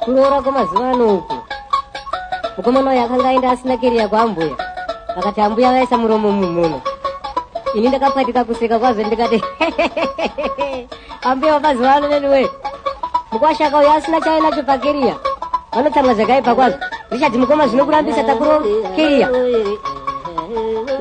kuroora kwemazuva ano uku mukomana uyu akanga aenda asina keriya kwaambuya vakati ambuya vaisa muromo mumuno. Ini ndakapwatika kuseka kwazvo ndikati ambuya wamazuva ano neniwe mukwashaka uyu asina chainacho pakeriya vanotsamwa zvakaipa kwazvo richati mukoma zvinokurambisa takuro keriya